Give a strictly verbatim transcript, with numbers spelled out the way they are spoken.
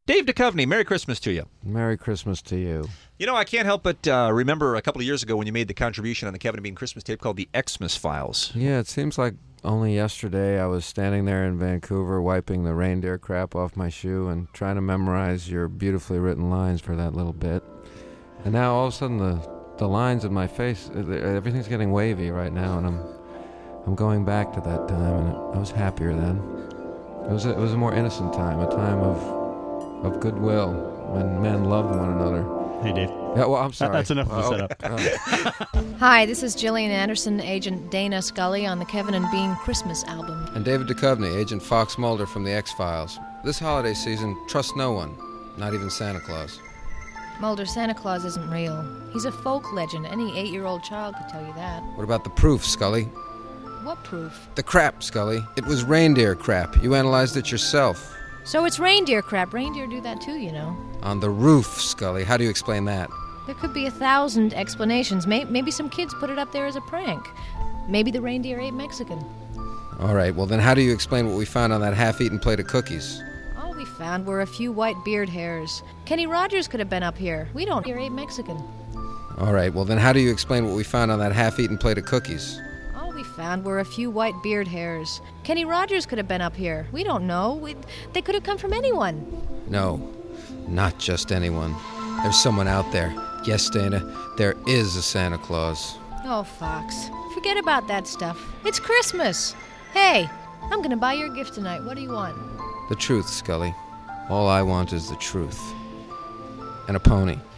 Dave Duchovny, Merry Christmas to you. Merry Christmas to you. You know, I can't help but uh, remember a couple of years ago when you made the contribution on the Kevin and Bean Christmas tape called the Xmas Files. Yeah, it seems like only yesterday I was standing there in Vancouver wiping the reindeer crap off my shoe and trying to memorize your beautifully written lines for that little bit. And now all of a sudden the, the lines in my face, everything's getting wavy right now, and I'm I'm going back to that time, and I was happier then. It was a, it was a more innocent time, a time of of goodwill when men loved one another. Hey, Dave. Yeah, well, I'm sorry. That's enough of uh, the setup. uh, Hi, this is Gillian Anderson, Agent Dana Scully on the Kevin and Bean Christmas album. And David Duchovny, Agent Fox Mulder from the X-Files. This holiday season, trust no one, not even Santa Claus. Mulder, Santa Claus isn't real. He's a folk legend. Any eight-year-old child could tell you that. What about the proof, Scully? What proof? The crap, Scully. It was reindeer crap. You analyzed it yourself. So it's reindeer crap. Reindeer do that too, you know. On the roof, Scully. How do you explain that? There could be a thousand explanations. May- maybe some kids put it up there as a prank. Maybe the reindeer ate Mexican. All right, well then how do you explain what we found on that half-eaten plate of cookies? All we found were a few white beard hairs. Kenny Rogers could have been up here. We don't hear ate Mexican. All right, well then how do you explain what we found on that half-eaten plate of cookies? All we found were a few white beard hairs. Kenny Rogers could have been up here. We don't know. We, they could have come from anyone. No, not just anyone. There's someone out there. Yes, Dana, there is a Santa Claus. Oh, Fox. Forget about that stuff. It's Christmas. Hey, I'm gonna buy your gift tonight. What do you want? The truth, Scully. All I want is the truth. And a pony.